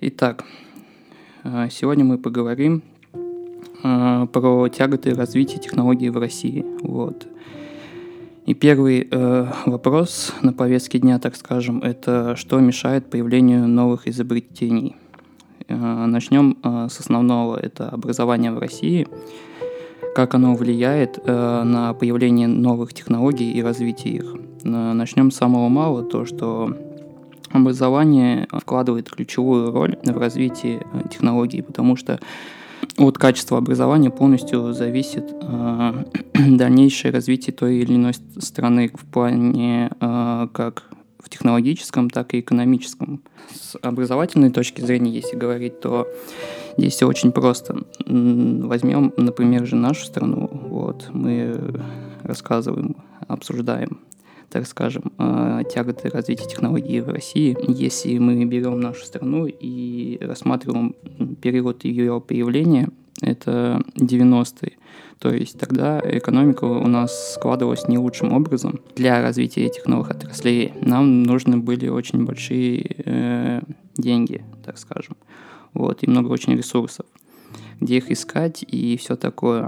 Итак, сегодня мы поговорим про тяготы развития технологий в России. Вот. И первый вопрос на повестке дня, так скажем, это что мешает появлению новых изобретений. Начнем с основного, это образование в России. Как оно влияет на появление новых технологий и развитие их. Начнем с самого малого, то что образование вкладывает ключевую роль в развитии технологий, потому что от качества образования полностью зависит дальнейшее развитие той или иной страны в плане как в технологическом, так и экономическом. С образовательной точки зрения, если говорить, то здесь все очень просто. Возьмем, например, же нашу страну. Вот, мы рассказываем, обсуждаем, так скажем, тяготы развития технологий в России. Если мы берем нашу страну и рассматриваем период ее появления, это 90-е, то есть тогда экономика у нас складывалась не лучшим образом. Для развития этих новых отраслей нам нужны были очень большие деньги, так скажем, вот, и много очень ресурсов, где их искать и все такое.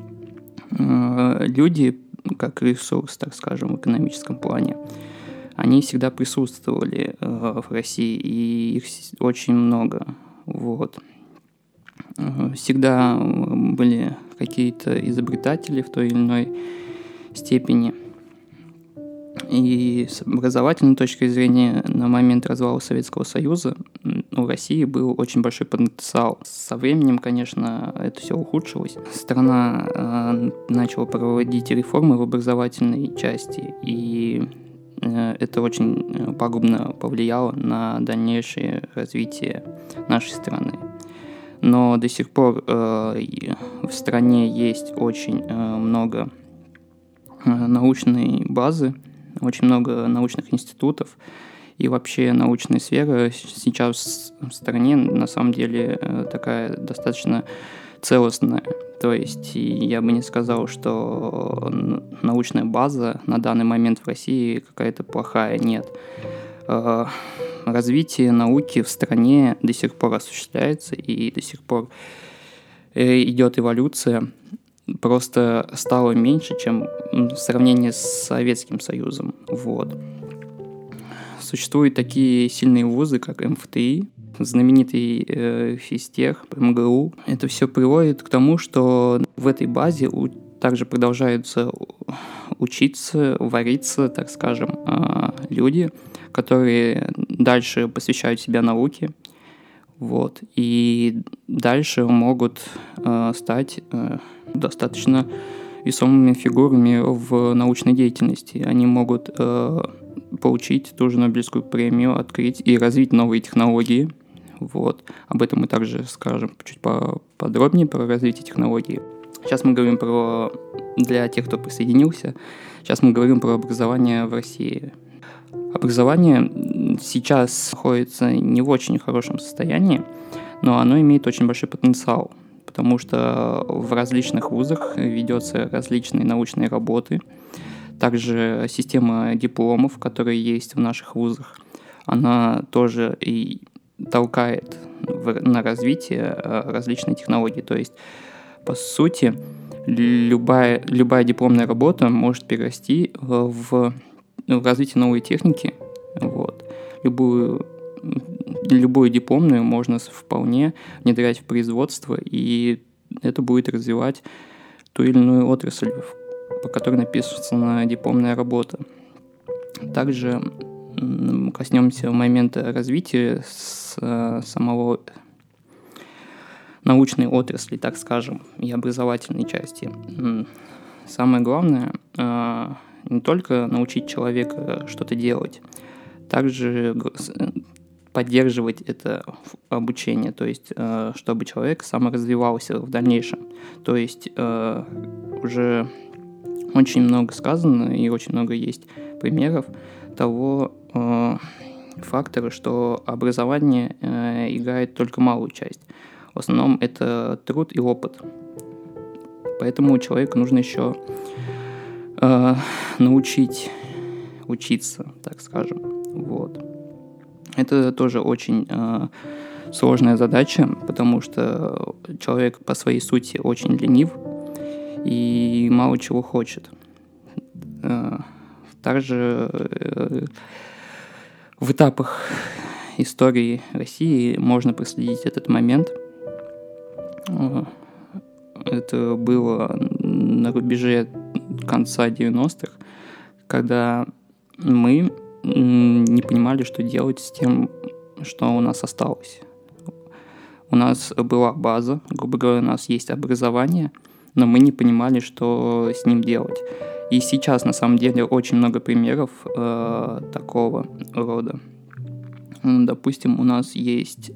Люди, как ресурс, так скажем, в экономическом плане, они всегда присутствовали в России, и их очень много. Вот. Всегда были какие-то изобретатели в той или иной степени. И с образовательной точки зрения, на момент развала Советского Союза у России был очень большой потенциал. Со временем, конечно, это все ухудшилось. Страна начала проводить реформы в образовательной части, и это очень пагубно повлияло на дальнейшее развитие нашей страны. Но до сих пор в стране есть очень много научной базы, очень много научных институтов, и вообще научная сфера сейчас в стране на самом деле такая достаточно целостная. То есть я бы не сказал, что научная база на данный момент в России какая-то плохая, нет. Развитие науки в стране до сих пор осуществляется, и до сих пор идет эволюция. Просто стало меньше, чем в сравнении с Советским Союзом. Вот. Существуют такие сильные вузы, как МФТИ, знаменитый физтех, МГУ. Это все приводит к тому, что в этой базе также продолжаются учиться, вариться, так скажем, люди, которые дальше посвящают себя науке, вот, и дальше могут стать достаточно весомыми фигурами в научной деятельности. Они могут получить ту же Нобелевскую премию, открыть и развить новые технологии. Вот. Об этом мы также скажем чуть подробнее про развитие технологий. Сейчас мы говорим для тех, кто присоединился, сейчас мы говорим про образование в России. Образование сейчас находится не в очень хорошем состоянии, но оно имеет очень большой потенциал, потому что в различных вузах ведется различные научные работы. Также система дипломов, которая есть в наших вузах, она тоже и толкает на развитие различных технологий. То есть, по сути, любая дипломная работа может перерасти в развитие новой техники. Вот. Любую дипломную можно вполне внедрять в производство, и это будет развивать ту или иную отрасль, по которой написана дипломная работа. Также коснемся момента развития самого научной отрасли, так скажем, и образовательной части. Самое главное не только научить человека что-то делать, также поддерживать это обучение, то есть чтобы человек саморазвивался в дальнейшем. То есть уже очень много сказано и очень много есть примеров того фактора, что образование играет только малую часть. В основном это труд и опыт. Поэтому человеку нужно еще научить учиться, так скажем. Вот. Это тоже очень сложная задача, потому что человек по своей сути очень ленив и мало чего хочет. Также в этапах истории России можно проследить этот момент. Это было на рубеже конца 90-х, когда мы не понимали, что делать с тем, что у нас осталось. У нас была база, грубо говоря, у нас есть образование, но мы не понимали, что с ним делать. И сейчас, на самом деле, очень много примеров такого рода. Допустим, у нас есть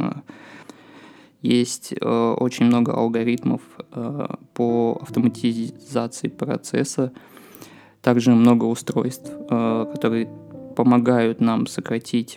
очень много алгоритмов по автоматизации процесса, также много устройств, которые помогают нам сократить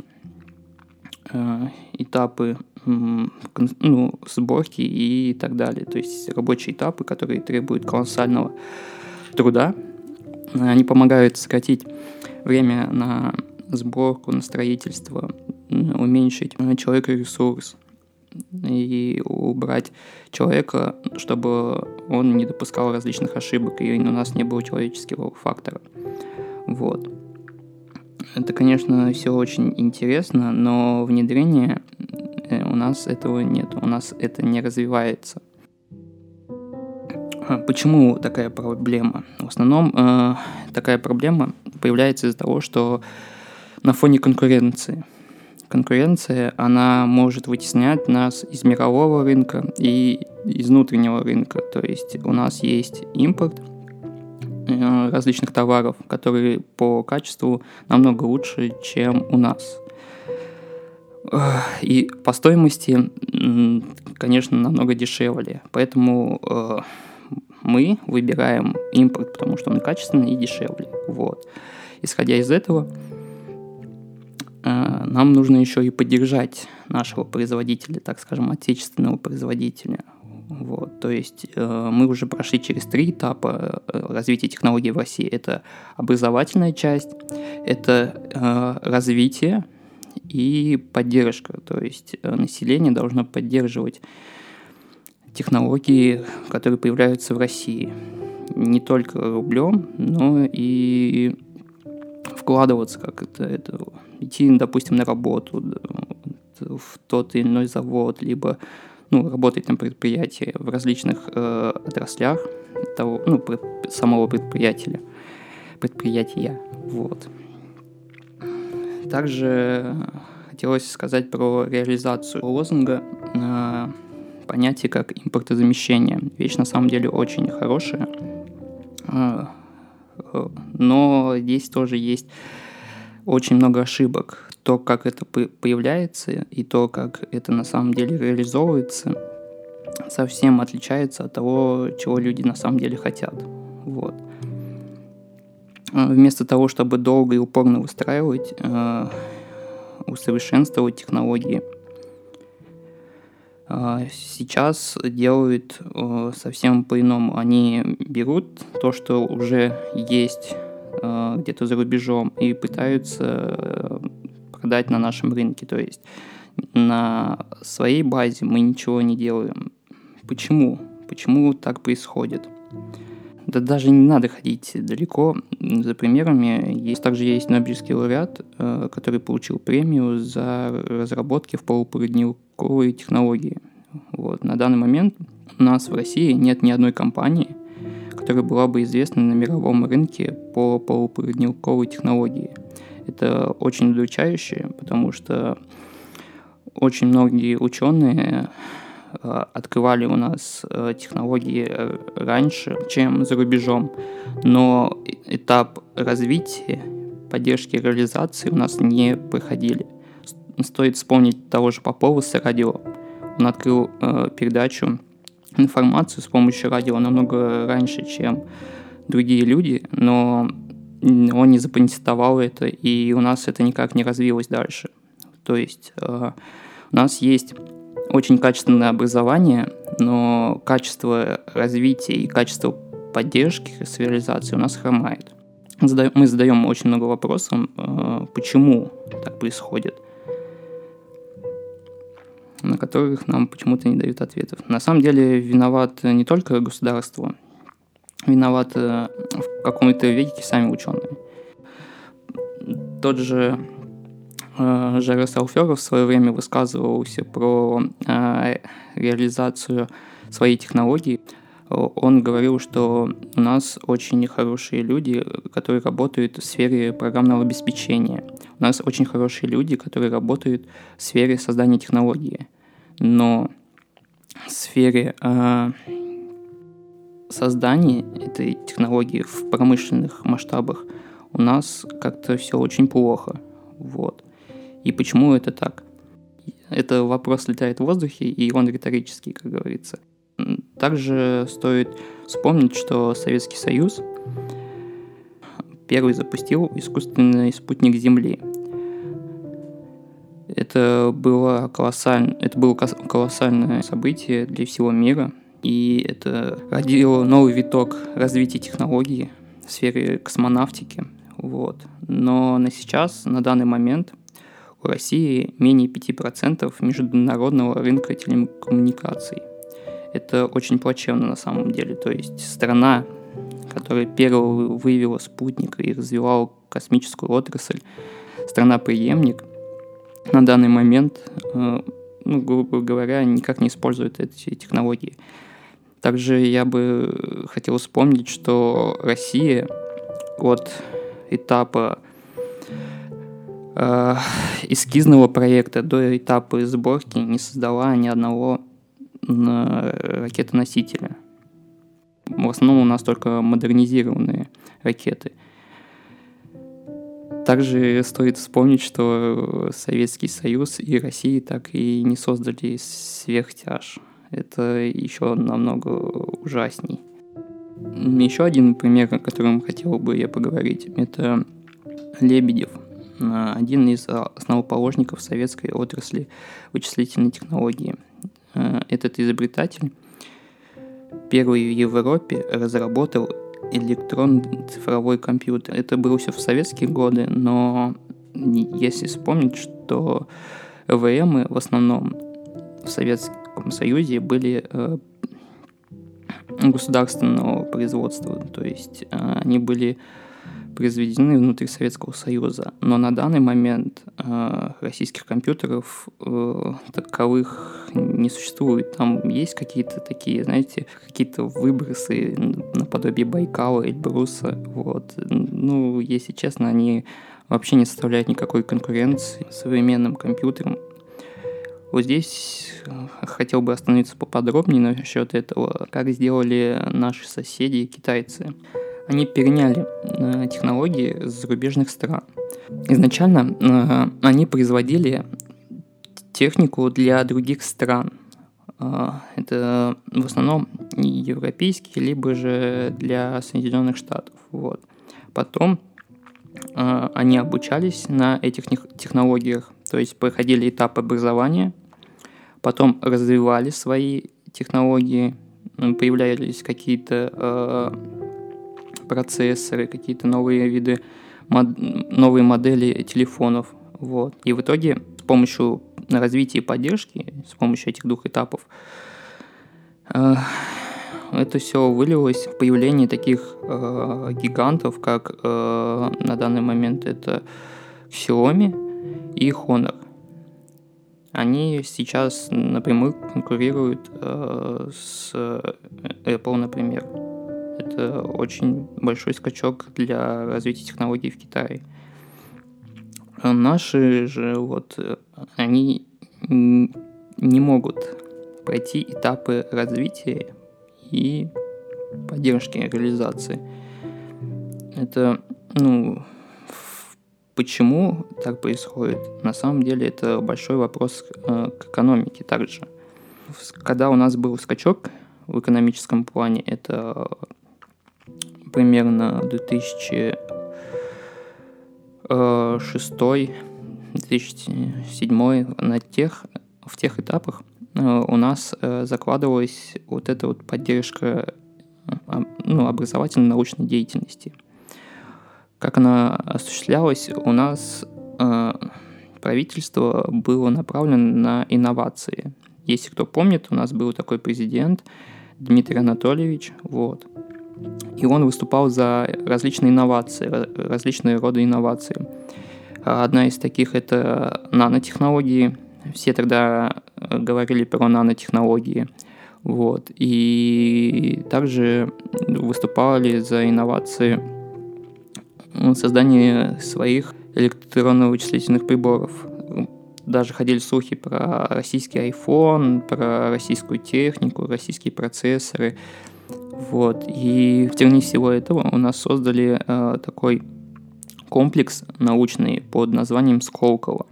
этапы сборки и так далее. То есть рабочие этапы, которые требуют колоссального труда, они помогают сократить время на сборку, на строительство, уменьшить человека-ресурс и убрать человека, чтобы он не допускал различных ошибок, и у нас не было человеческого фактора. Вот. Это, конечно, все очень интересно, но внедрение у нас этого нет, у нас это не развивается. Почему такая проблема? В основном такая проблема появляется из-за того, что на фоне конкуренции. Конкуренция, она может вытеснять нас из мирового рынка и из внутреннего рынка. То есть у нас есть импорт различных товаров, которые по качеству намного лучше, чем у нас. И по стоимости, конечно, намного дешевле. Поэтому мы выбираем импорт, потому что он качественный и дешевле. Вот. Исходя из этого, нам нужно еще и поддержать нашего производителя, так скажем, отечественного производителя. Вот. То есть мы уже прошли через 3 этапа развития технологий в России. Это образовательная часть, это развитие и поддержка. То есть население должно поддерживать технологии, которые появляются в России. Не только рублем, но и вкладываться, как это идти, допустим, на работу в тот или иной завод, либо работать на предприятии в различных отраслях самого предприятия. Вот. Также хотелось сказать про реализацию лозунга понятие как импортозамещение. Вещь на самом деле очень хорошая, но здесь тоже есть очень много ошибок. То, как это появляется, и то, как это на самом деле реализовывается, совсем отличается от того, чего люди на самом деле хотят. Вот. Вместо того, чтобы долго и упорно выстраивать, усовершенствовать технологии, сейчас делают совсем по-иному. Они берут то, что уже есть где-то за рубежом, и пытаются продать на нашем рынке. То есть на своей базе мы ничего не делаем. Почему? Почему так происходит? Да даже не надо ходить далеко за примерами. Также есть Нобелевский лауреат, который получил премию за разработки в полупроводниковой технологии. Вот. На данный момент у нас в России нет ни одной компании, которая была бы известна на мировом рынке по полупроводниковой технологии. Это очень удручающе, потому что очень многие ученые открывали у нас технологии раньше, чем за рубежом, но этап развития, поддержки, реализации у нас не проходили. Стоит вспомнить того же Попова с радио. Он открыл передачу, информацию с помощью радио намного раньше, чем другие люди, но он не запатентовал это, и у нас это никак не развилось дальше. То есть у нас есть очень качественное образование, но качество развития и качество поддержки с реализацией у нас хромает. Мы задаем очень много вопросов, почему так происходит. на которых нам почему-то не дают ответов. На самом деле виноват не только государство, виноват в каком-то веке сами ученые. Тот же Жарес Алферов в свое время высказывался про реализацию своей технологии. Он говорил, что у нас очень хорошие люди, которые работают в сфере программного обеспечения. У нас очень хорошие люди, которые работают в сфере создания технологии. Но в сфере создания этой технологии в промышленных масштабах у нас как-то все очень плохо. Вот. И почему это так? Это вопрос летает в воздухе, и он риторический, как говорится. Также стоит вспомнить, что Советский Союз первый запустил искусственный спутник Земли. Это было колоссальное событие для всего мира, и это родило новый виток развития технологий в сфере космонавтики. Вот. Но на данный момент, у России менее 5% международного рынка телекоммуникаций. Это очень плачевно на самом деле. То есть страна, которая первая выявила спутник и развивала космическую отрасль, страна-преемник, на данный момент, грубо говоря, никак не использует эти технологии. Также я бы хотел вспомнить, что Россия от этапа эскизного проекта до этапа сборки не создала ни одного ракетоносителя. В основном у нас только модернизированные ракеты. Также стоит вспомнить, что Советский Союз и Россия так и не создали сверхтяж. Это еще намного ужасней. Еще один пример, о котором хотел бы я поговорить, это Лебедев, один из основоположников советской отрасли вычислительной технологии. Этот изобретатель первый в Европе разработал электронный цифровой компьютер. Это было все в советские годы, но если вспомнить, что ЭВМы в основном в Советском Союзе были государственного производства, то есть они были произведены внутри Советского Союза. Но на данный момент российских компьютеров таковых не существует. Там есть какие-то такие, знаете, какие-то выбросы наподобие Байкала, Эльбруса. Вот. Ну, если честно, они вообще не составляют никакой конкуренции современным компьютерам. Вот здесь хотел бы остановиться поподробнее насчет этого, как сделали наши соседи, китайцы. Они переняли технологии с зарубежных стран. Изначально они производили технику для других стран. Это в основном европейские, либо же для Соединенных Штатов. Вот. Потом они обучались на этих технологиях, то есть проходили этап образования, потом развивали свои технологии, появлялись какие-то процессоры, какие-то новые виды, новые модели телефонов. Вот. И в итоге с помощью развития и поддержки, с помощью этих двух этапов, это все вылилось в появление таких гигантов, как на данный момент это Xiaomi и Honor. Они сейчас напрямую конкурируют с Apple, например. Это очень большой скачок для развития технологий в Китае. Наши же они не могут пройти этапы развития и поддержки реализации. Это, почему так происходит? На самом деле это большой вопрос к экономике также. Когда у нас был скачок в экономическом плане, это примерно 2006-2007, в тех этапах у нас закладывалась вот эта вот поддержка образовательно-научной деятельности. Как она осуществлялась, у нас правительство было направлено на инновации. Если кто помнит, у нас был такой президент Дмитрий Анатольевич, вот. И он выступал за различные инновации, различные роды инноваций. Одна из таких – это нанотехнологии. Все тогда говорили про нанотехнологии. Вот. И также выступали за инновации создания своих электронно-вычислительных приборов. Даже ходили слухи про российский iPhone, про российскую технику, российские процессоры. Вот. И в тени всего этого у нас создали такой комплекс научный под названием Сколково.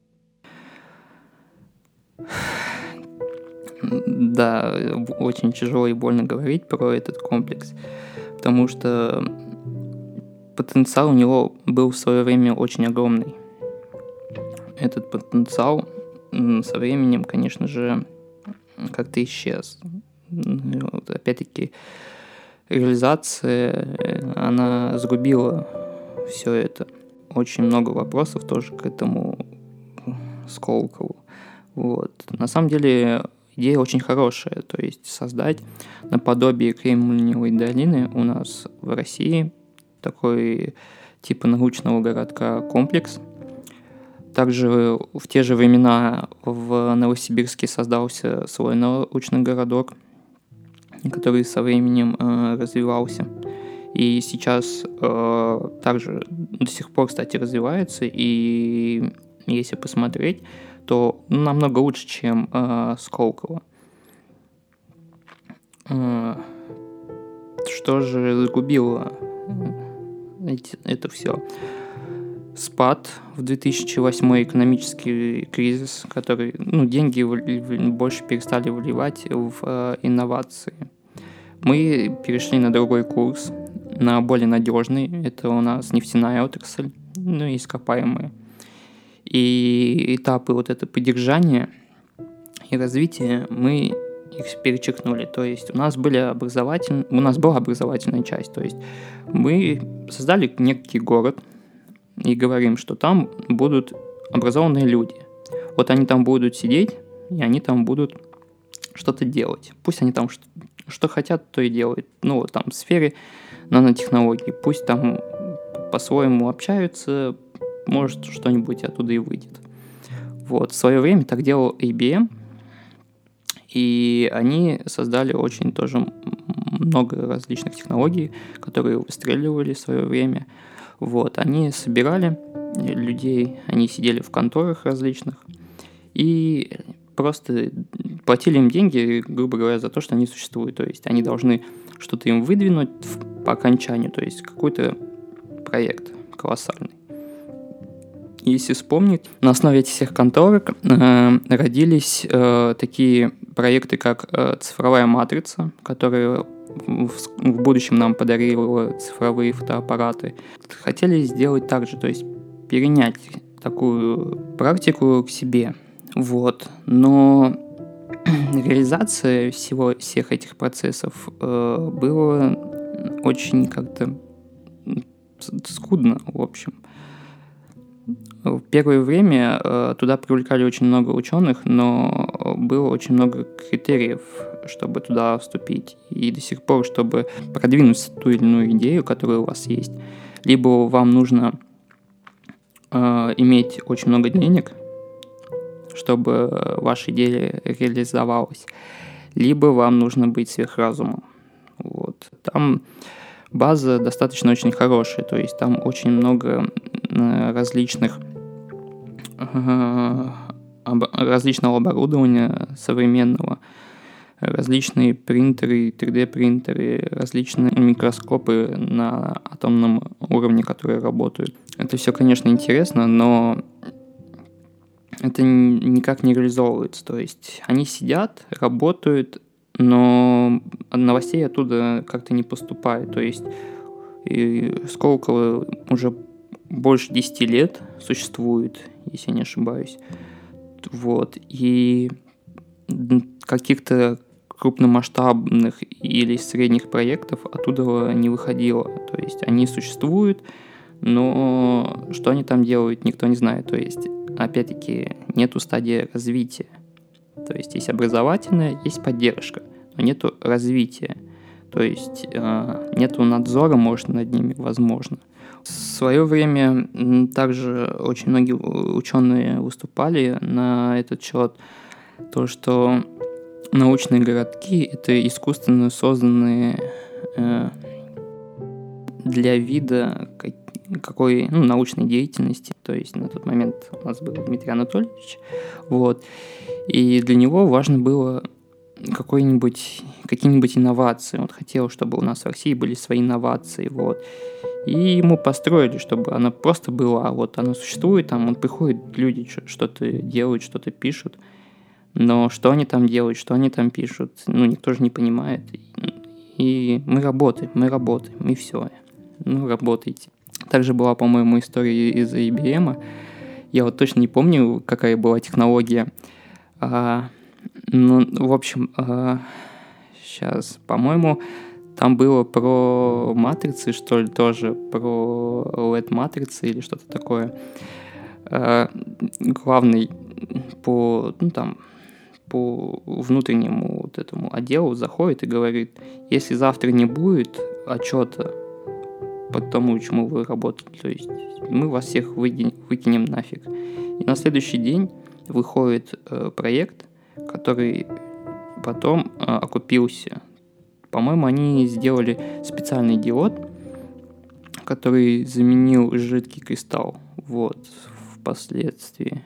Да, очень тяжело и больно говорить про этот комплекс, потому что потенциал у него был в свое время очень огромный. Этот потенциал со временем, конечно же, как-то исчез. Вот, опять-таки, реализация, она сгубила все это. Очень много вопросов тоже к этому Сколкову. Вот. На самом деле, идея очень хорошая, то есть создать наподобие Кремниевой долины у нас в России такой типа научного городка комплекс. Также в те же времена в Новосибирске создался свой научный городок, который со временем развивался. И сейчас также до сих пор, кстати, развивается. И если посмотреть, то намного лучше, чем Сколково. Что же загубило это все? Спад в 2008, экономический кризис, который, деньги больше перестали вливать в инновации. Мы перешли на другой курс, на более надежный. Это у нас нефтяная отрасль, ископаемые. И этапы вот это поддержания и развития мы их перечеркнули. То есть у нас была образовательная часть. То есть мы создали некий город и говорим, что там будут образованные люди. Вот они там будут сидеть, и они там будут что-то делать. Пусть они там что хотят, то и делают. Там в сфере нанотехнологий. Пусть там по-своему общаются, может, что-нибудь оттуда и выйдет. Вот. В свое время так делал IBM, и они создали очень тоже много различных технологий, которые выстреливали в свое время. Вот. Они собирали людей, они сидели в конторах различных и просто платили им деньги, грубо говоря, за то, что они существуют. То есть они должны что-то им выдвинуть по окончанию, то есть какой-то проект колоссальный. Если вспомнить, на основе этих всех конторок родились такие проекты, как цифровая матрица, которая в будущем нам подарила цифровые фотоаппараты. Хотели сделать так же, то есть перенять такую практику к себе. Вот. Но реализация всех этих процессов было очень как-то скудно, в общем. В первое время туда привлекали очень много ученых, но было очень много критериев, чтобы туда вступить. И до сих пор, чтобы продвинуть ту или иную идею, которая у вас есть, либо вам нужно иметь очень много денег, чтобы ваша идея реализовалась, либо вам нужно быть сверхразумом. Вот. Там база достаточно очень хорошая, то есть там очень много различного оборудования современного, различные принтеры, 3D-принтеры, различные микроскопы на атомном уровне, которые работают. Это все, конечно, интересно, но это никак не реализовывается. То есть они сидят, работают, но новостей оттуда как-то не поступает. То есть Сколково уже больше 10 лет существует, если я не ошибаюсь. Вот. И каких-то крупномасштабных или средних проектов оттуда не выходило. То есть они существуют, но что они там делают, никто не знает. То есть опять-таки, нету стадии развития. То есть образовательная, есть поддержка, но нету развития. То есть нету надзора, может, над ними, возможно. В свое время также очень многие ученые выступали на этот счет, то, что научные городки — это искусственно созданные для вида какой научной деятельности. То есть на тот момент у нас был Дмитрий Анатольевич, вот, и для него важно было какие-нибудь инновации. Он хотел, чтобы у нас в России были свои инновации, вот. И ему построили, чтобы она просто была. Вот она существует, там он приходит, люди что-то делают, что-то пишут. Но что они там делают, что они там пишут, никто же не понимает. И мы работаем, и все. Работайте. Также была, по-моему, история из IBM. Я вот точно не помню, какая была технология. В общем, сейчас, по-моему, там было про матрицы, что ли, тоже, про LED-матрицы или что-то такое. Главный по внутреннему вот этому отделу заходит и говорит: если завтра не будет отчета по тому, чему вы работаете, то есть мы вас всех выкинем нафиг. И на следующий день выходит проект, который потом окупился. По-моему, они сделали специальный диод, который заменил жидкий кристалл. Вот, впоследствии.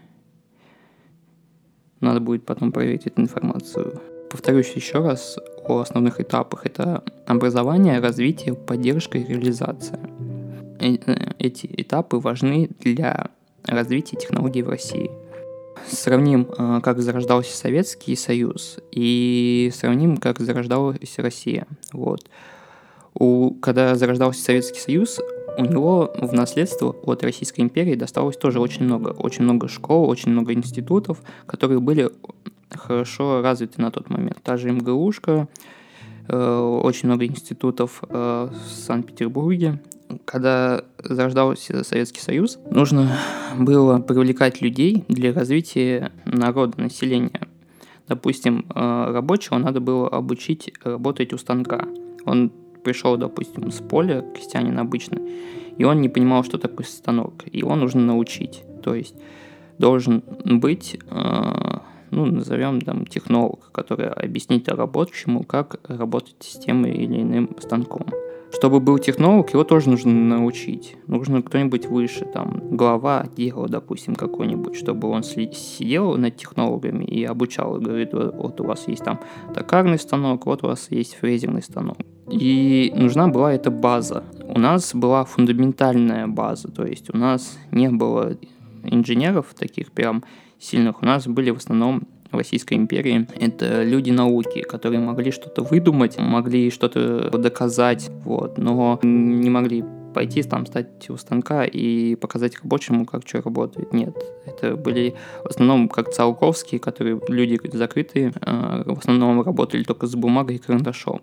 Надо будет потом проверить эту информацию. Повторюсь еще раз о основных этапах. Это образование, развитие, поддержка и реализация. Эти этапы важны для развития технологий в России. Сравним, как зарождался Советский Союз, и сравним, как зарождалась Россия. Вот. Когда зарождался Советский Союз, у него в наследство от Российской империи досталось тоже очень много школ, очень много институтов, которые были хорошо развиты на тот момент. Та же МГУшка, очень много институтов в Санкт-Петербурге. Когда зарождался Советский Союз, нужно было привлекать людей для развития народа, населения. Допустим, рабочего надо было обучить работать у станка. Он пришел, допустим, с поля, крестьянин обычный, и он не понимал, что такое станок, и его нужно научить. То есть должен быть, назовем там, технолог, который объяснит рабочему, как работать с тем или иным станком. Чтобы был технолог, его тоже нужно научить. Нужно кто-нибудь выше, там, глава отдела, допустим, какой-нибудь, чтобы он сидел над технологами и обучал, и говорит: вот у вас есть там токарный станок, вот у вас есть фрезерный станок. И нужна была эта база. У нас была фундаментальная база, то есть у нас не было инженеров таких прям сильных, у нас были в основном в Российской империи это люди науки, которые могли что-то выдумать, могли что-то доказать, вот, но не могли пойти там, стать у станка и показать рабочему, как что работает. Нет, это были в основном как Циолковские, которые люди закрытые, в основном работали только с бумагой и карандашом.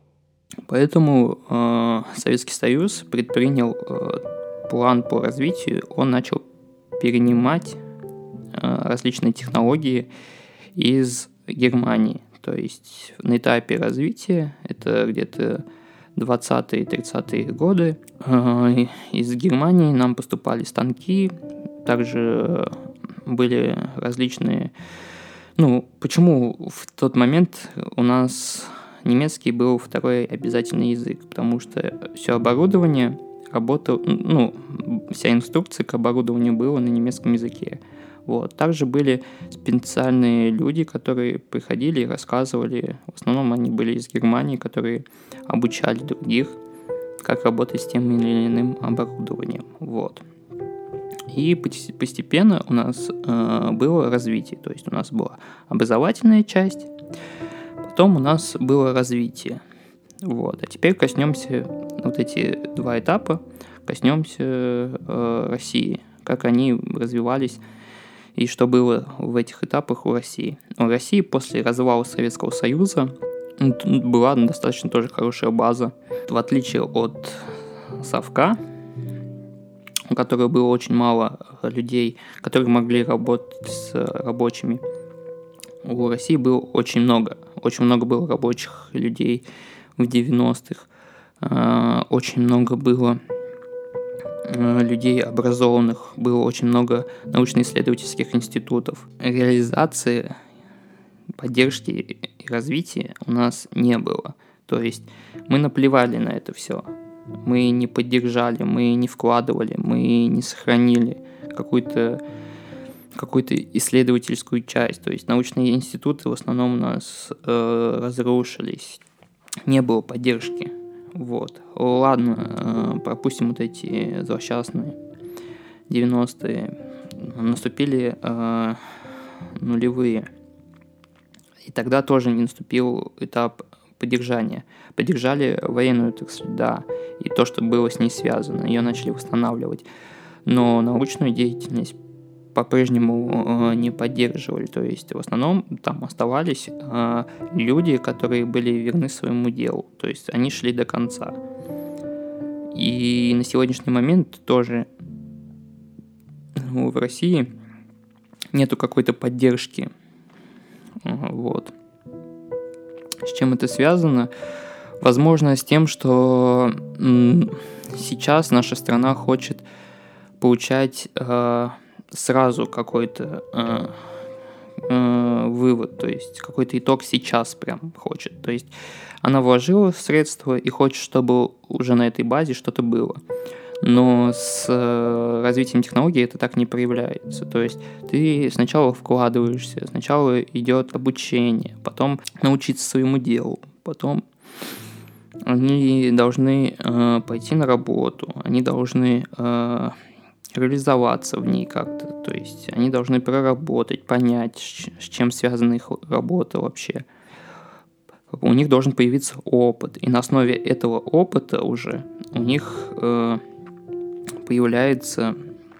Поэтому Советский Союз предпринял план по развитию, он начал перенимать различные технологии из Германии. То есть на этапе развития, это где-то 20-е, 30-е годы, из Германии нам поступали станки, также были различные... почему в тот момент у нас немецкий был второй обязательный язык? Потому что все оборудование работало, вся инструкция к оборудованию была на немецком языке. Вот. Также были специальные люди, которые приходили и рассказывали. В основном они были из Германии, которые обучали других, как работать с тем или иным оборудованием. Вот. И постепенно у нас было развитие. То есть у нас была образовательная часть, потом у нас было развитие. Вот. А теперь коснемся вот эти два этапа, коснемся России, как они развивались и что было в этих этапах у России. У России после развала Советского Союза была достаточно тоже хорошая база. В отличие от Совка, у которых было очень мало людей, которые могли работать с рабочими. У России было очень много было рабочих людей в 90-х, очень много было людей образованных, было очень много научно-исследовательских институтов. Реализации, поддержки и развития у нас не было. То есть мы наплевали на это все. Мы не поддержали, мы не вкладывали, мы не сохранили какую-то исследовательскую часть. То есть научные институты в основном у нас разрушились. Не было поддержки. Вот. Ладно, пропустим вот эти злосчастные 90-е. Наступили нулевые. И тогда тоже не наступил этап поддержания. Поддержали военную, так сказать, да, и то, что было с ней связано. Ее начали восстанавливать. Но научную деятельность по-прежнему не поддерживали. То есть в основном там оставались люди, которые были верны своему делу. То есть они шли до конца. И на сегодняшний момент тоже в России нету какой-то поддержки. Вот. С чем это связано? Возможно, с тем, что сейчас наша страна хочет получать сразу какой-то вывод, то есть какой-то итог сейчас прям хочет. То есть она вложила средства и хочет, чтобы уже на этой базе что-то было. Но с развитием технологий это так не проявляется. То есть ты сначала вкладываешься, сначала идет обучение, потом научиться своему делу, потом они должны пойти на работу, они должны реализоваться в ней как-то. То есть они должны проработать, понять, с чем связана их работа вообще. У них должен появиться опыт. И на основе этого опыта уже у них появляется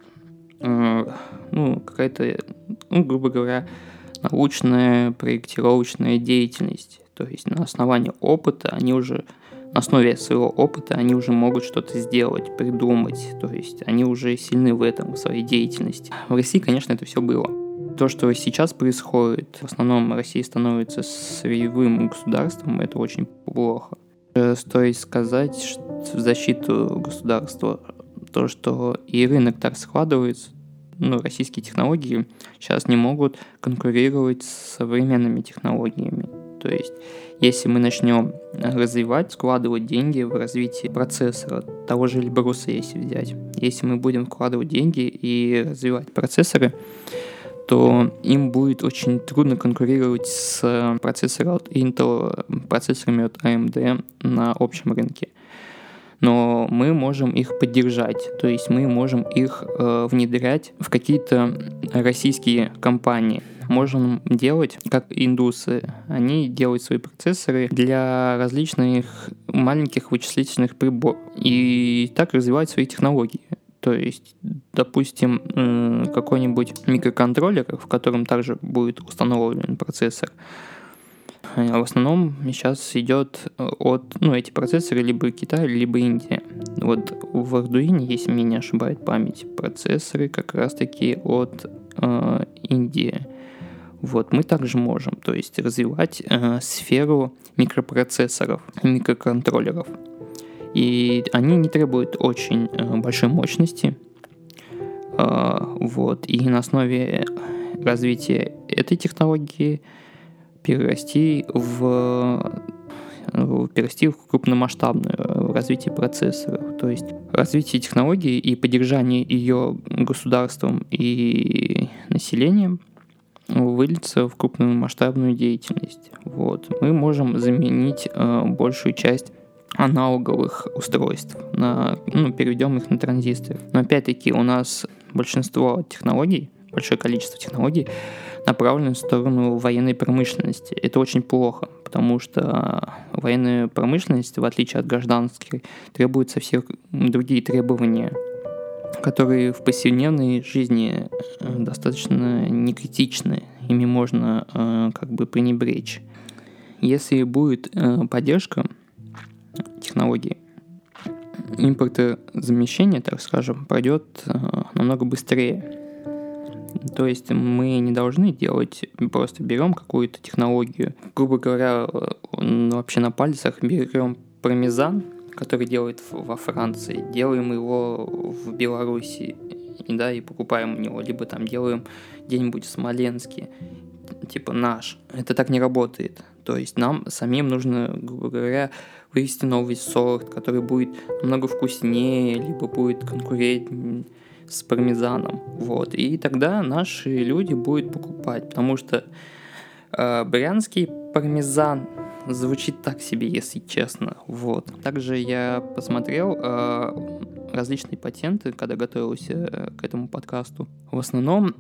какая-то, грубо говоря, научная проектировочная деятельность. То есть на основании опыта на основе своего опыта они уже могут что-то сделать, придумать. То есть они уже сильны в этом, в своей деятельности. В России, конечно, это все было. То, что сейчас происходит, в основном Россия становится сырьевым государством, это очень плохо. Стоит сказать в защиту государства, то, что и рынок так складывается, российские технологии сейчас не могут конкурировать с современными технологиями. То есть, если мы начнем развивать, вкладывать деньги в развитие процессора, того же Эльбруса, если взять, если мы будем вкладывать деньги и развивать процессоры, то им будет очень трудно конкурировать с процессорами от Intel, процессорами от AMD на общем рынке. Но мы можем их поддержать, то есть мы можем их внедрять в какие-то российские компании. Можем делать, как индусы, они делают свои процессоры для различных маленьких вычислительных приборов и так развивать свои технологии. То есть, допустим, какой-нибудь микроконтроллер, в котором также будет установлен процессор. В основном сейчас идет эти процессоры либо Китай, либо Индия. Вот в Arduino, если меня не ошибает память, процессоры как раз-таки от Индии. Вот, мы также можем, то есть развивать сферу микропроцессоров, микроконтроллеров. И они не требуют очень большой мощности. И на основе развития этой технологии перерасти в крупномасштабное развитие процессоров. То есть развитие технологии и поддержание ее государством и населением выльется в крупномасштабную деятельность. Вот. Мы можем заменить большую часть аналоговых устройств, переведем их на транзисторы. Но опять-таки у нас большое количество технологий направлено в сторону военной промышленности. Это очень плохо, потому что военная промышленность, в отличие от гражданской, требует совсем другие требования, которые в повседневной жизни достаточно некритичны. Ими можно пренебречь. Если будет поддержка технологий, импортозамещение, так скажем, пройдет намного быстрее. То есть мы не должны делать, просто берем какую-то технологию, грубо говоря, вообще на пальцах берем пармезан, который делают во Франции, делаем его в Беларуси, да, и покупаем у него, либо там делаем где-нибудь в Смоленске, типа наш. Это так не работает. То есть нам самим нужно, грубо говоря, вывести новый сорт, который будет намного вкуснее, либо будет конкурентнее с пармезаном. Вот. И тогда наши люди будут покупать, потому что брянский пармезан звучит так себе, если честно. Вот. Также я посмотрел различные патенты, когда готовился к этому подкасту. В основном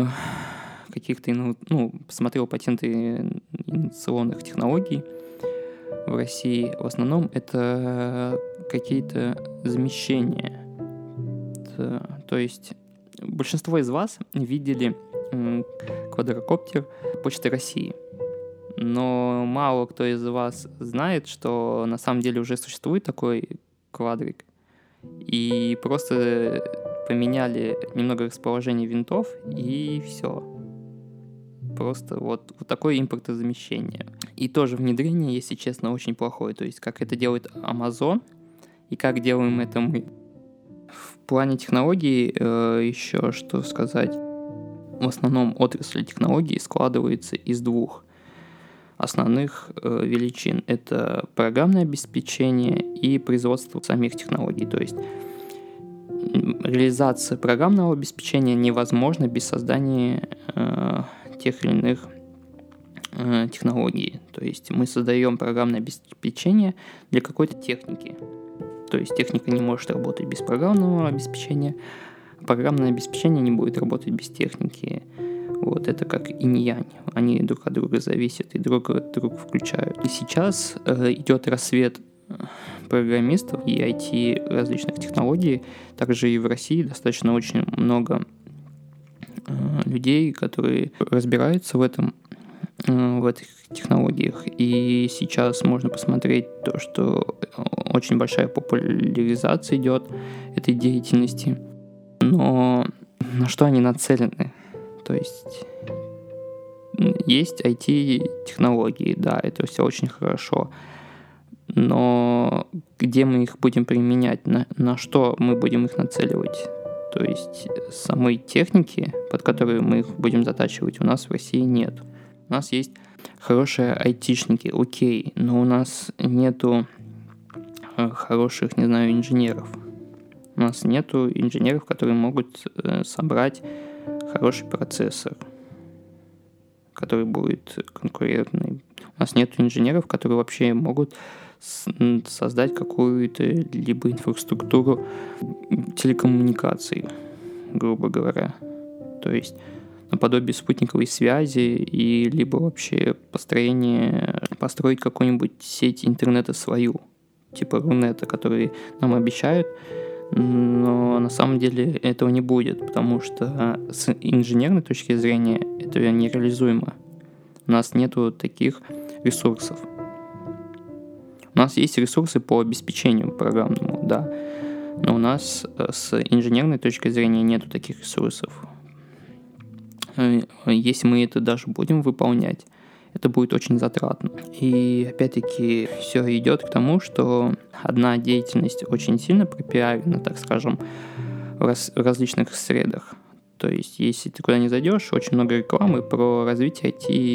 посмотрел патенты инновационных технологий в России. В основном это какие-то замещения. То есть большинство из вас видели квадрокоптер Почты России. Но мало кто из вас знает, что на самом деле уже существует такой квадрик. И просто поменяли немного расположение винтов, и все. Просто вот такое импортозамещение. И тоже внедрение, если честно, очень плохое. То есть как это делает Amazon и как делаем это мы. В плане технологий еще что сказать. В основном отрасль технологий складывается из двух основных величин. Это программное обеспечение и производство самих технологий. То есть реализация программного обеспечения невозможна без создания тех или иных технологий. То есть мы создаем программное обеспечение для какой-то техники. То есть техника не может работать без программного обеспечения, программное обеспечение не будет работать без техники. Вот это как инь-янь. Они друг от друга зависят и друг от друга включают. И сейчас идет рассвет программистов и IT различных технологий. Также и в России достаточно очень много людей, которые разбираются в этих технологиях. И сейчас можно посмотреть то, что очень большая популяризация идет этой деятельности. Но на что они нацелены? То есть IT-технологии, да, это все очень хорошо. Но где мы их будем применять? На что мы будем их нацеливать? То есть самой техники, под которую мы их будем затачивать, у нас в России нет. У нас есть хорошие айтишники, окей, но у нас нету хороших, не знаю, инженеров. У нас нету инженеров, которые могут собрать хороший процессор, который будет конкурентный. У нас нету инженеров, которые вообще могут создать какую-то либо инфраструктуру телекоммуникаций, грубо говоря. То есть наподобие спутниковой связи и либо вообще построить какую-нибудь сеть интернета свою, типа Рунета, которые нам обещают, но на самом деле этого не будет, потому что с инженерной точки зрения это нереализуемо. У нас нету таких ресурсов. У нас есть ресурсы по обеспечению программному, да, но у нас с инженерной точки зрения нету таких ресурсов. Если мы это даже будем выполнять, это будет очень затратно. И опять-таки все идет к тому, что одна деятельность очень сильно пропиарена, так скажем, в различных средах. То есть, если ты куда не зайдешь, очень много рекламы про развитие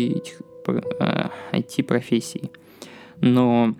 IT-профессий. Но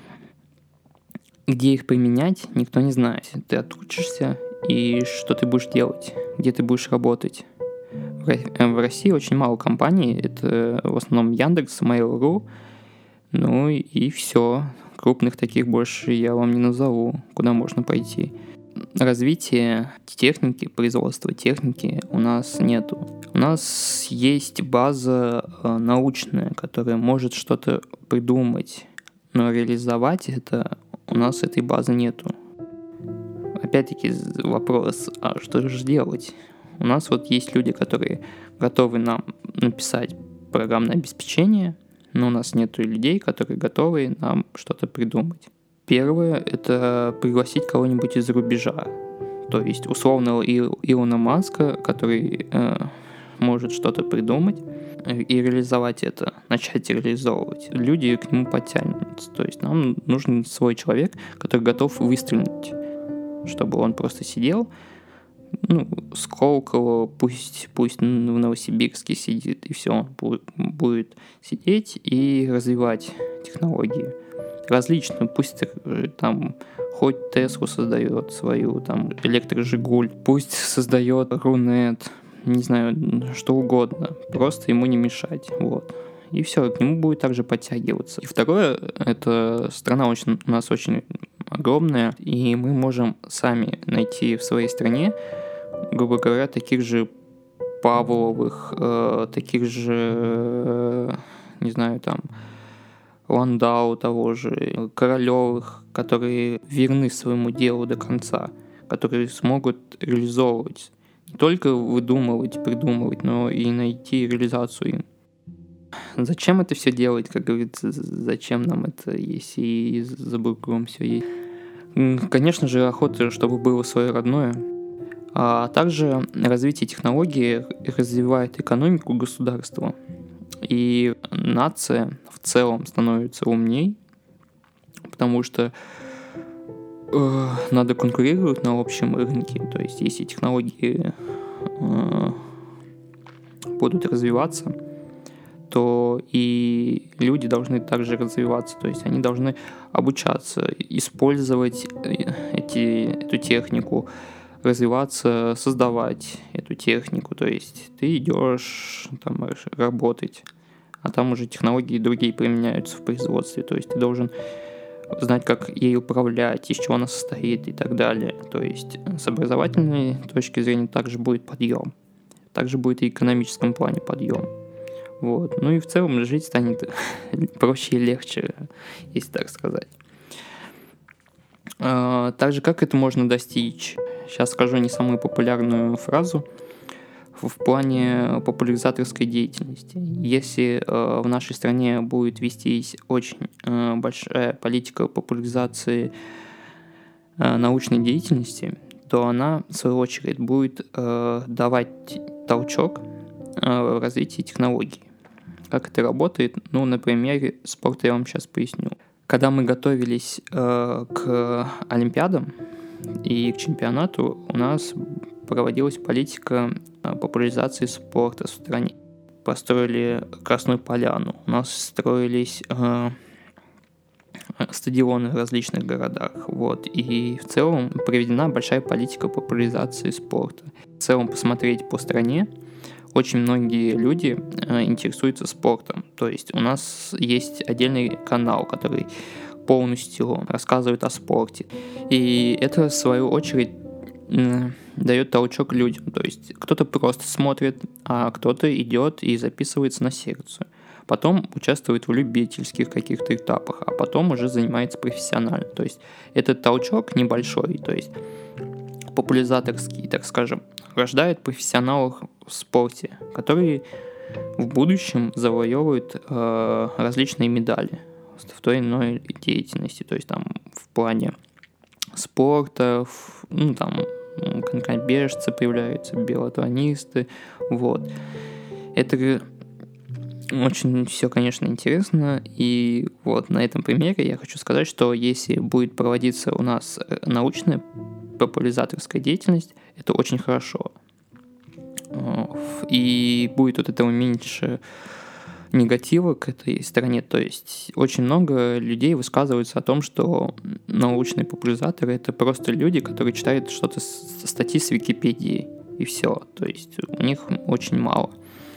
где их применять, никто не знает. Ты отучишься, и что ты будешь делать, где ты будешь работать. В России очень мало компаний, это в основном Яндекс, Mail.ru, ну и все. Крупных таких больше я вам не назову, куда можно пойти. Развитие техники, производства техники у нас нету. У нас есть база научная, которая может что-то придумать, но реализовать это у нас этой базы нету. Опять-таки вопрос, а что же делать? У нас вот есть люди, которые готовы нам написать программное обеспечение, но у нас нету людей, которые готовы нам что-то придумать. Первое — это пригласить кого-нибудь из-за рубежа. То есть условного Илона Маска, который может что-то придумать и реализовать это, начать реализовывать. Люди к нему подтянутся. То есть нам нужен свой человек, который готов выстрелить, чтобы он просто сидел, Сколково, пусть в Новосибирске сидит, и все, он будет сидеть и развивать технологии различные, пусть там хоть Теслу создает свою, там, электрожигуль, пусть создает Рунет, не знаю, что угодно, просто ему не мешать, вот. И все, к нему будет также подтягиваться. И второе, это страна у нас очень огромная, и мы можем сами найти в своей стране, грубо говоря, таких же Павловых, таких же, не знаю, там, Ландау того же, Королевых, которые верны своему делу до конца, которые смогут реализовывать, не только выдумывать, придумывать, но и найти реализацию им. Зачем это все делать, как говорится, зачем нам это, если и за бугром все есть? Конечно же, охота, чтобы было свое родное. А также развитие технологий развивает экономику государства. И нация в целом становится умней, потому что надо конкурировать на общем рынке. То есть, если технологии будут развиваться, то и люди должны также развиваться. То есть, они должны обучаться, использовать эту технику, развиваться, создавать эту технику. То есть ты идешь там работать, а там уже технологии другие применяются в производстве. То есть ты должен знать, как ей управлять, из чего она состоит и так далее. То есть с образовательной точки зрения также будет подъем. Также будет и в экономическом плане подъем. Вот. Ну и в целом жить станет проще и легче, если так сказать. Также как это можно достичь? Сейчас скажу не самую популярную фразу в плане популяризаторской деятельности. Если в нашей стране будет вестись очень большая политика популяризации научной деятельности, то она, в свою очередь, будет давать толчок в развитии технологий. Как это работает? На примере спорта я вам сейчас поясню. Когда мы готовились к Олимпиадам и к чемпионату, у нас проводилась политика популяризации спорта в стране. Построили Красную Поляну, у нас строились стадионы в различных городах. Вот. И в целом проведена большая политика популяризации спорта. В целом посмотреть по стране, очень многие люди интересуются спортом. То есть у нас есть отдельный канал, который полностью рассказывает о спорте. И это, в свою очередь, дает толчок людям. То есть кто-то просто смотрит, а кто-то идет и записывается на секцию. Потом участвует в любительских каких-то этапах, а потом уже занимается профессионально. То есть этот толчок небольшой, то есть популяризаторский, так скажем, рождает профессионалов в спорте, которые в будущем завоевывают различные медали в той или иной деятельности. То есть там в плане спорта, там конькобежцы появляются, биатлонисты. Вот. Это очень все, конечно, интересно. И вот на этом примере я хочу сказать, что если будет проводиться у нас научная популяризаторская деятельность, это очень хорошо. И будет от этого меньше негатива к этой стороне. То есть очень много людей высказываются о том, что научные популяризаторы — это просто люди, которые читают что-то, статьи с Википедии, и все. То есть у них очень мало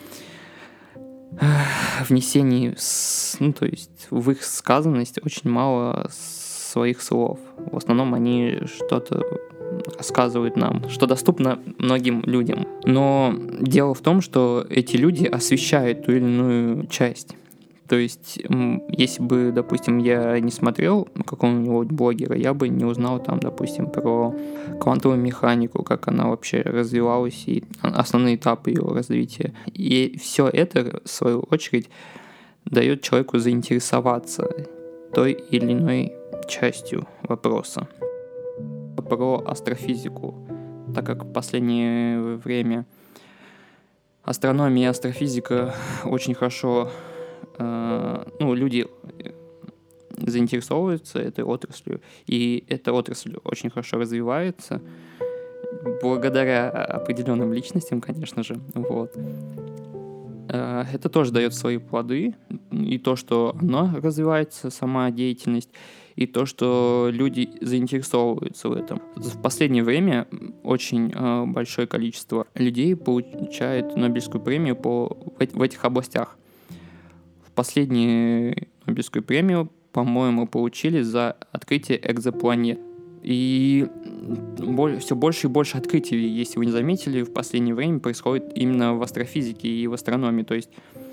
внесений, то есть в их сказанность очень мало своих слов. В основном они что-то рассказывают нам, что доступно многим людям. Но дело в том, что эти люди освещают ту или иную часть. То есть, если бы, допустим, я не смотрел какого-нибудь блогера, я бы не узнал там, допустим, про квантовую механику, как она вообще развивалась и основные этапы ее развития. И все это, в свою очередь, дает человеку заинтересоваться той или иной частью вопроса. Про астрофизику, так как в последнее время астрономия и астрофизика очень хорошо, люди заинтересовываются этой отраслью, и эта отрасль очень хорошо развивается, благодаря определенным личностям, конечно же, вот. Это тоже дает свои плоды, и то, что она развивается, сама деятельность, и то, что люди заинтересовываются в этом. В последнее время очень большое количество людей получает Нобелевскую премию в этих областях. В последнюю Нобелевскую премию, по-моему, получили за открытие экзопланет. И все больше и больше открытий, если вы не заметили, в последнее время происходит именно в астрофизике и в астрономии. То есть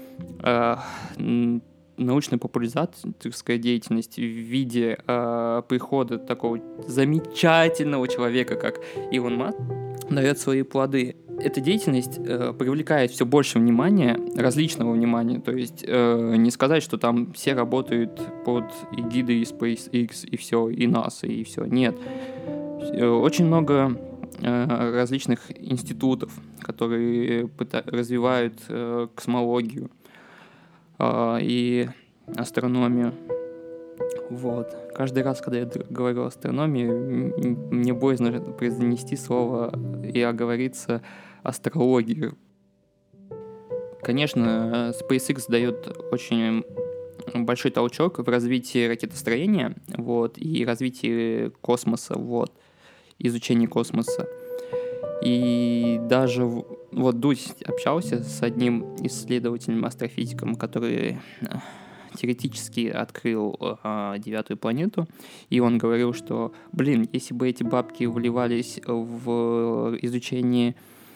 научная популяризаторская деятельность в виде прихода такого замечательного человека, как Илон Маск, дает свои плоды. Эта деятельность привлекает все больше внимания, различного внимания. То есть не сказать, что там все работают под эгидой SpaceX и все, и NASA, и все. Нет. Очень много различных институтов, которые развивают космологию и астрономию. Вот. Каждый раз, когда я говорю о астрономии, мне боязно произнести слово и оговориться астрологию. Конечно, SpaceX дает очень большой толчок в развитии ракетостроения, вот, и развитии космоса, вот, изучении космоса. И даже Дудь общался с одним исследователем-астрофизиком, который теоретически открыл 9-ю планету, и он говорил, что, если бы эти бабки вливались в изучение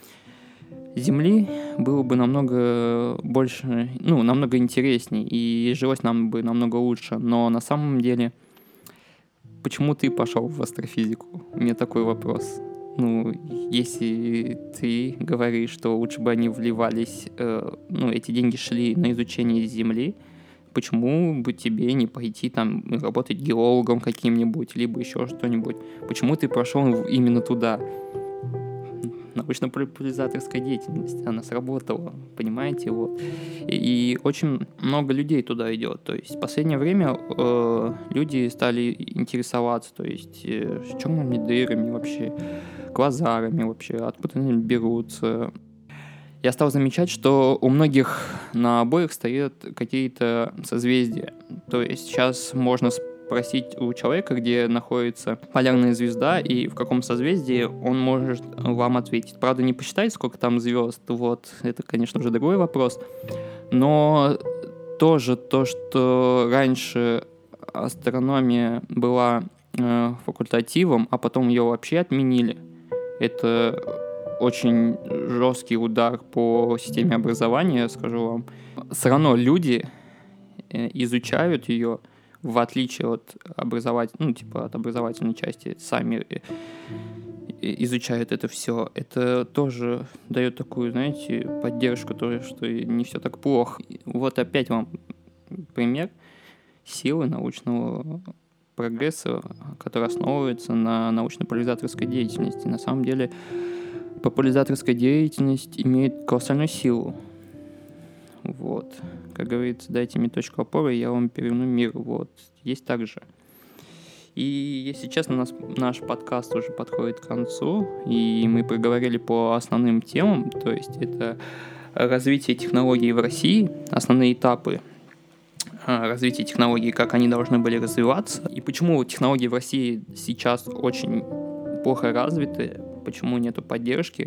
Земли, было бы намного больше, намного интереснее, и жилось нам бы намного лучше. Но на самом деле, почему ты пошел в астрофизику? У меня такой вопрос. Если ты говоришь, что лучше бы они вливались, эти деньги шли на изучение Земли, почему бы тебе не пойти там работать геологом каким-нибудь, либо еще что-нибудь? Почему ты пошел именно туда? Научно-популяризаторская деятельность, она сработала, понимаете, вот. И очень много людей туда идет. То есть в последнее время люди стали интересоваться, то есть черными дырами вообще, квазарами вообще, откуда они берутся. Я стал замечать, что у многих на обоих стоят какие-то созвездия. То есть сейчас можно спросить у человека, где находится полярная звезда и в каком созвездии, он может вам ответить. Правда, не посчитать, сколько там звезд, вот, это, конечно, уже другой вопрос. Но тоже то, что раньше астрономия была факультативом, а потом ее вообще отменили, это очень жесткий удар по системе образования, скажу вам. Все равно люди изучают ее, в отличие от от образовательной части, сами изучают это все. Это тоже дает такую, знаете, поддержку, что не все так плохо. Вот опять вам пример силы научного прогресса, который основывается на научно-популяризаторской деятельности. На самом деле, популяризаторская деятельность имеет колоссальную силу. Вот. Как говорится, дайте мне точку опоры, я вам переверну мир. Вот. Есть так же. И, если честно, наш подкаст уже подходит к концу, и мы поговорили по основным темам, то есть это развитие технологий в России, основные этапы развития технологий, как они должны были развиваться, и почему технологии в России сейчас очень плохо развиты, почему нету поддержки.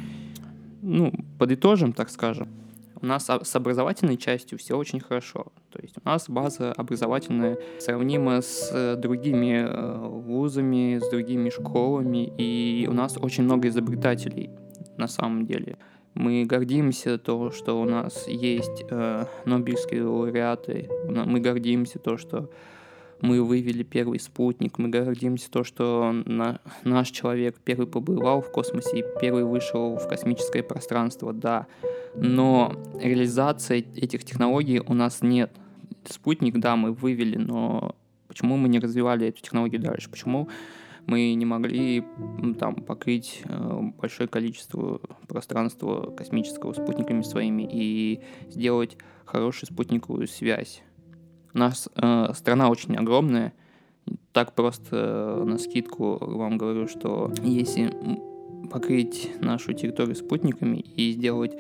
Подытожим, так скажем. У нас с образовательной частью все очень хорошо. То есть у нас база образовательная сравнима с другими вузами, с другими школами, и у нас очень много изобретателей на самом деле. Мы гордимся то, что у нас есть Нобелевские лауреаты, мы гордимся то, что мы вывели первый спутник, мы гордимся то, что наш человек первый побывал в космосе и первый вышел в космическое пространство, да. Но реализации этих технологий у нас нет. Спутник, да, мы вывели, но Почему мы не развивали эту технологию дальше? Почему мы не могли там покрыть большое количество пространства космического спутниками своими и сделать хорошую спутниковую связь? У нас страна очень огромная. Так просто навскидку вам говорю, что если покрыть нашу территорию спутниками и сделать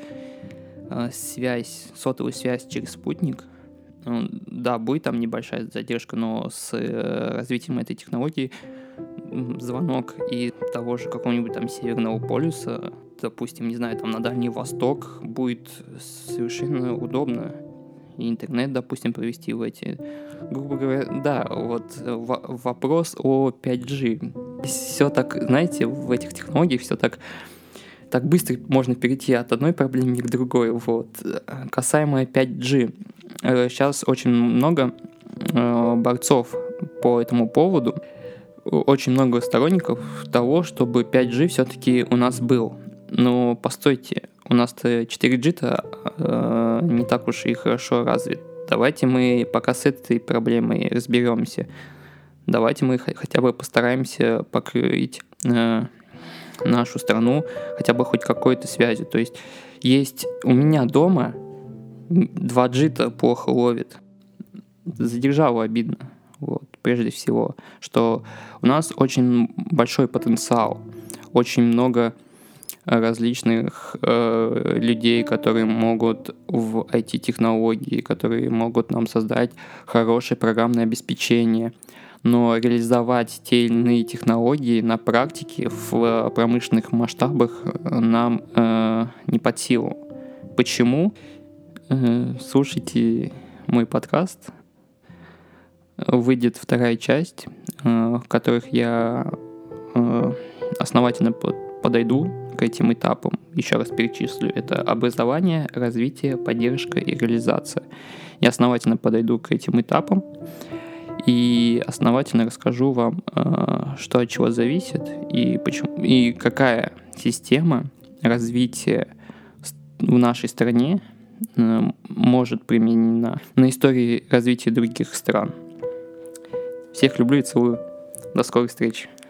связь, сотовую связь через спутник, да, будет там небольшая задержка, но с развитием этой технологии звонок из того же какого-нибудь там Северного полюса, допустим, не знаю, там на Дальний Восток, будет совершенно удобно. И интернет, допустим, провести в эти... Грубо говоря, да, вот вопрос о 5G. Все так, знаете, в этих технологиях все так быстро можно перейти от одной проблемы к другой. Вот. Касаемо 5G. Сейчас очень много борцов по этому поводу. Очень много сторонников того, чтобы 5G все-таки у нас был. Но постойте, у нас-то 4G-то не так уж и хорошо развит. Давайте мы пока с этой проблемой разберемся. Давайте мы хотя бы постараемся покрыть нашу страну хотя бы хоть какой-то связью. То есть у меня дома 2G-то плохо ловит. За державу обидно. Вот, прежде всего, что у нас очень большой потенциал, очень много различных людей, которые могут в IT-технологии, которые могут нам создать хорошее программное обеспечение. Но реализовать те или иные технологии на практике в промышленных масштабах нам не под силу. Почему? Слушайте мой подкаст. Выйдет вторая часть, в которых я основательно подойду к этим этапам. Еще раз перечислю. Это образование, развитие, поддержка и реализация. Я основательно подойду к этим этапам и основательно расскажу вам, что от чего зависит и почему, и какая система развития в нашей стране может применена на истории развития других стран. Всех люблю и целую. До скорой встречи.